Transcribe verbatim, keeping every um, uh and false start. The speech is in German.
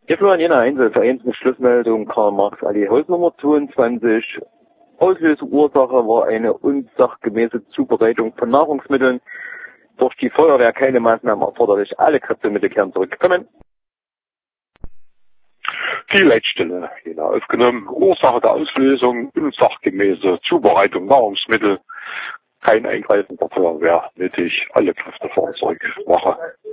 Hier Florian Jena Einsel, Vereinsbeschlussmeldung Karl-Marx-Allee, Hausnummer zweiundzwanzig. Auslösende Ursache war eine unsachgemäße Zubereitung von Nahrungsmitteln. Durch die Feuerwehr keine Maßnahmen erforderlich. Alle Kräfte kehren zurückkommen. Die Leitstelle, Jena aufgenommen. Ursache der Auslösung, unsachgemäße Zubereitung Nahrungsmittel. Kein Eingreifen der Feuerwehr nötig. Alle Kräfte fahren zurück. Wache.